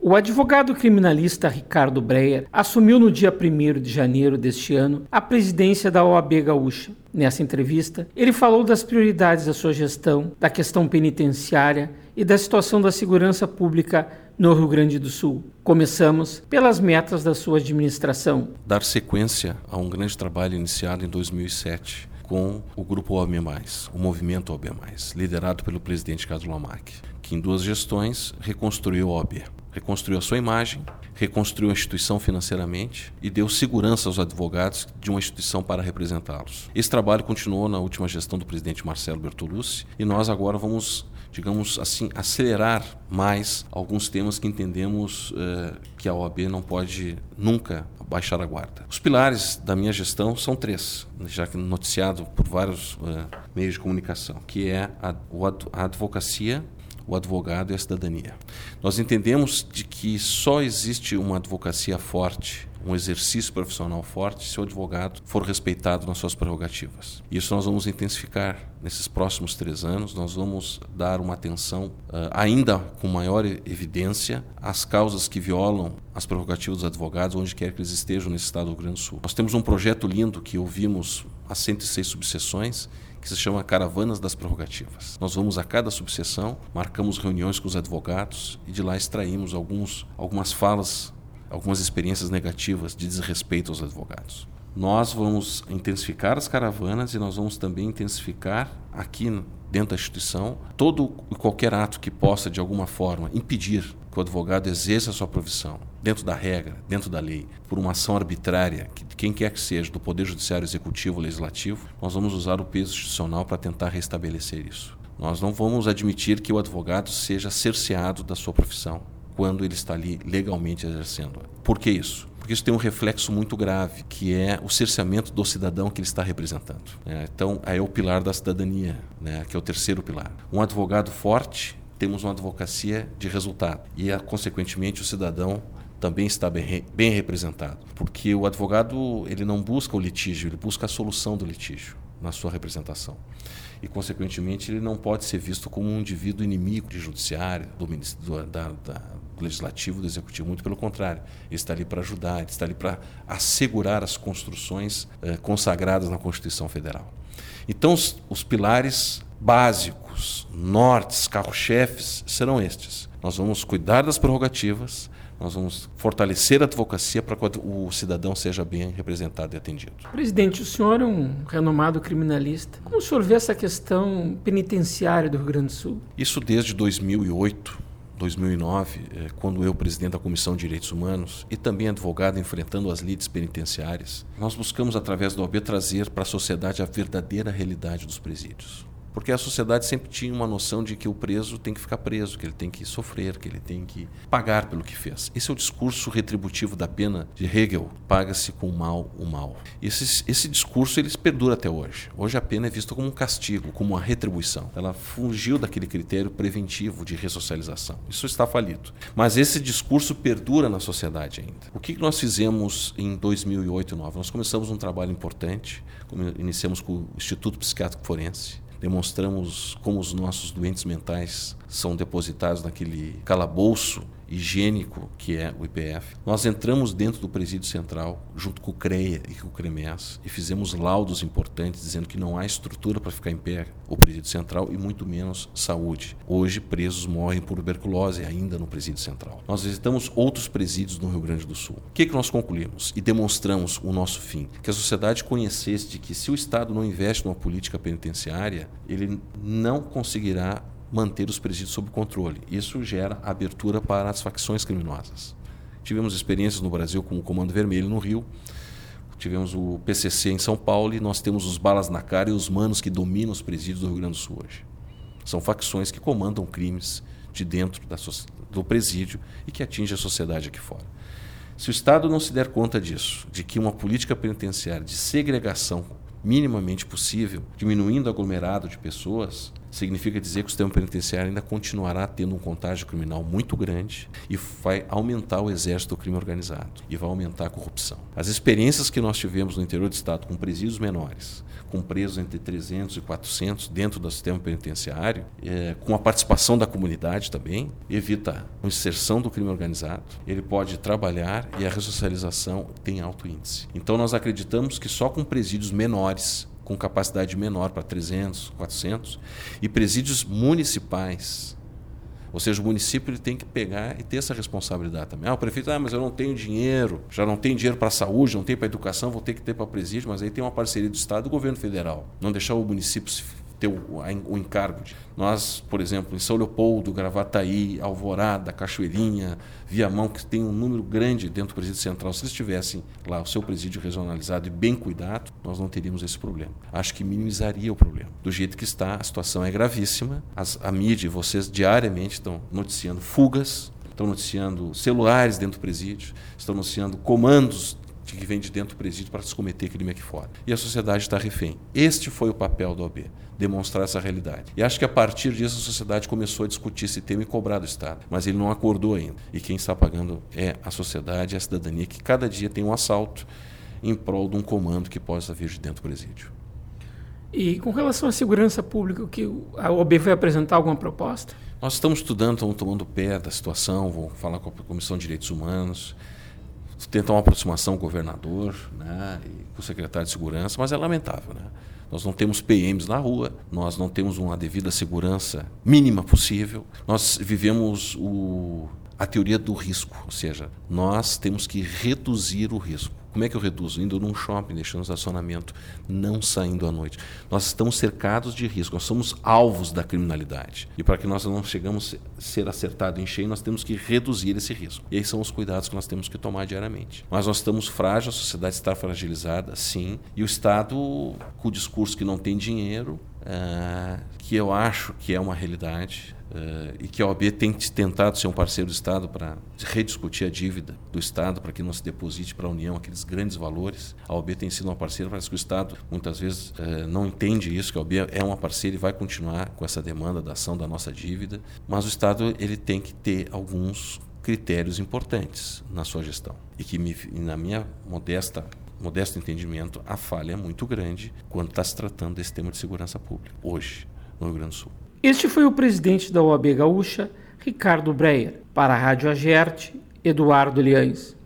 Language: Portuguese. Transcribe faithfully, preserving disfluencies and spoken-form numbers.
O advogado criminalista Ricardo Breyer assumiu no dia primeiro de janeiro deste ano a presidência da O A B Gaúcha. Nessa entrevista, ele falou das prioridades da sua gestão, da questão penitenciária e da situação da segurança pública no Rio Grande do Sul. Começamos pelas metas da sua administração. Dar sequência a um grande trabalho iniciado em dois mil e sete com o Grupo O A B mais, o Movimento O A B mais, liderado pelo presidente Carlos Lamac, que em duas gestões reconstruiu a O A B. Reconstruiu a sua imagem, reconstruiu a instituição financeiramente e deu segurança aos advogados de uma instituição para representá-los. Esse trabalho continuou na última gestão do presidente Marcelo Bertolucci e nós agora vamos, digamos assim, acelerar mais alguns temas que entendemos eh, que a O A B não pode nunca baixar a guarda. Os pilares da minha gestão são três, já que noticiado por vários eh, meios de comunicação, que é a, a advocacia, o advogado e a cidadania. Nós entendemos de que só existe uma advocacia forte, um exercício profissional forte, se o advogado for respeitado nas suas prerrogativas. Isso nós vamos intensificar nesses próximos três anos. Nós vamos dar uma atenção, uh, ainda com maior evidência, às causas que violam as prerrogativas dos advogados, onde quer que eles estejam nesse estado do Rio Grande do Sul. Nós temos um projeto lindo que ouvimos há cento e seis subseções, que se chama Caravanas das Prerrogativas. Nós vamos a cada subseção, marcamos reuniões com os advogados e de lá extraímos alguns, algumas falas, algumas experiências negativas de desrespeito aos advogados. Nós vamos intensificar as caravanas e nós vamos também intensificar aqui dentro da instituição todo e qualquer ato que possa, de alguma forma, impedir que o advogado exerça a sua profissão dentro da regra, dentro da lei, por uma ação arbitrária, que quem quer que seja, do Poder Judiciário, Executivo ou Legislativo, nós vamos usar o peso institucional para tentar restabelecer isso. Nós não vamos admitir que o advogado seja cerceado da sua profissão quando ele está ali legalmente exercendo. Por que isso? Porque isso tem um reflexo muito grave, que é o cerceamento do cidadão que ele está representando. Então, aí é o pilar da cidadania, né, que é o terceiro pilar. Um advogado forte, temos uma advocacia de resultado e, consequentemente, o cidadão também está bem, bem representado, porque o advogado ele não busca o litígio, ele busca a solução do litígio na sua representação. E, consequentemente, ele não pode ser visto como um indivíduo inimigo de judiciário, do, do, da, da, do legislativo, do executivo. Muito pelo contrário, ele está ali para ajudar, ele está ali para assegurar as construções eh, consagradas na Constituição Federal. Então, os, os pilares básicos, nortes, carro-chefes, serão estes. Nós vamos cuidar das prerrogativas, nós vamos fortalecer a advocacia para que o cidadão seja bem representado e atendido. Presidente, o senhor é um renomado criminalista. Como o senhor vê essa questão penitenciária do Rio Grande do Sul? Isso desde dois mil e oito, dois mil e nove, quando eu, presidente da Comissão de Direitos Humanos e também advogado enfrentando as lides penitenciárias, nós buscamos, através do O A B, trazer para a sociedade a verdadeira realidade dos presídios. Porque a sociedade sempre tinha uma noção de que o preso tem que ficar preso, que ele tem que sofrer, que ele tem que pagar pelo que fez. Esse é o discurso retributivo da pena de Hegel, paga-se com o mal o mal. Esse, esse discurso ele perdura até hoje. Hoje a pena é vista como um castigo, como uma retribuição. Ela fugiu daquele critério preventivo de ressocialização. Isso está falido. Mas esse discurso perdura na sociedade ainda. O que nós fizemos em dois mil e oito e dois mil e nove? Nós começamos um trabalho importante, iniciamos com o Instituto Psiquiátrico Forense, demonstramos como os nossos doentes mentais são depositados naquele calabouço higiênico que é o I P F. Nós entramos dentro do presídio central, junto com o CREA e com o CREMES, e fizemos laudos importantes dizendo que não há estrutura para ficar em pé o presídio central e muito menos saúde. Hoje, presos morrem por tuberculose ainda no presídio central. Nós visitamos outros presídios no Rio Grande do Sul. O que, que nós concluímos e demonstramos o nosso fim? Que a sociedade conhecesse de que se o Estado não investe numa política penitenciária, ele não conseguirá manter os presídios sob controle. Isso gera abertura para as facções criminosas. Tivemos experiências no Brasil com o Comando Vermelho no Rio, tivemos o P C C em São Paulo e nós temos os balas na cara e os manos que dominam os presídios do Rio Grande do Sul hoje. São facções que comandam crimes de dentro da, do presídio e que atingem a sociedade aqui fora. Se o Estado não se der conta disso, de que uma política penitenciária de segregação minimamente possível, diminuindo o aglomerado de pessoas, significa dizer que o sistema penitenciário ainda continuará tendo um contágio criminal muito grande e vai aumentar o exército do crime organizado e vai aumentar a corrupção. As experiências que nós tivemos no interior do estado com presídios menores, com presos entre trezentos e quatrocentos dentro do sistema penitenciário, é, com a participação da comunidade também, evita a inserção do crime organizado, ele pode trabalhar e a ressocialização tem alto índice. Então nós acreditamos que só com presídios menores, com capacidade menor para trezentos, quatrocentos, e presídios municipais, ou seja, o município ele tem que pegar e ter essa responsabilidade também. Ah, o prefeito, ah, mas eu não tenho dinheiro, já não tenho dinheiro para a saúde, não tenho para a educação, vou ter que ter para presídio, mas aí tem uma parceria do Estado e do governo federal. Não deixar o município ter o, o encargo. De... Nós, por exemplo, em São Leopoldo, Gravataí, Alvorada, Cachoeirinha, Viamão, que tem um número grande dentro do presídio central, se eles tivessem lá o seu presídio regionalizado e bem cuidado, nós não teríamos esse problema. Acho que minimizaria o problema. Do jeito que está, a situação é gravíssima. As, a mídia, vocês diariamente estão noticiando fugas, estão noticiando celulares dentro do presídio, estão noticiando comandos que vem de dentro do presídio para se cometer crime aqui fora. E a sociedade está refém. Este foi o papel da O A B, demonstrar essa realidade. E acho que a partir disso a sociedade começou a discutir esse tema e cobrar do Estado. Mas ele não acordou ainda. E quem está pagando é a sociedade, é a cidadania, que cada dia tem um assalto em prol de um comando que possa vir de dentro do presídio. E com relação à segurança pública, que a O A B vai apresentar alguma proposta? Nós estamos estudando, estamos tomando pé da situação, vou falar com a Comissão de Direitos Humanos, tentar uma aproximação com o governador, né, e com o secretário de Segurança, mas é lamentável, né? Nós não temos P Ms na rua, nós não temos uma devida segurança mínima possível, nós vivemos o, a teoria do risco, ou seja, nós temos que reduzir o risco. Como é que eu reduzo? Indo num shopping, deixando o estacionamento, não saindo à noite. Nós estamos cercados de risco, nós somos alvos da criminalidade. E para que nós não chegamos a ser acertados em cheio, nós temos que reduzir esse risco. E aí são os cuidados que nós temos que tomar diariamente. Mas nós estamos frágeis, a sociedade está fragilizada, sim. E o Estado, com o discurso que não tem dinheiro, uh, que eu acho que é uma realidade, Uh, e que a O A B tem tentado ser um parceiro do Estado para rediscutir a dívida do Estado, para que não se deposite para a União aqueles grandes valores. A O A B tem sido uma parceira, parece que o Estado muitas vezes uh, não entende isso, que a O A B é uma parceira e vai continuar com essa demanda da ação da nossa dívida, mas o Estado ele tem que ter alguns critérios importantes na sua gestão e que, me, na minha modesta modesto entendimento, a falha é muito grande quando está se tratando desse tema de segurança pública, hoje, no Rio Grande do Sul. Este foi o presidente da O A B Gaúcha, Ricardo Breyer. Para a Rádio Agerte, Eduardo Liães.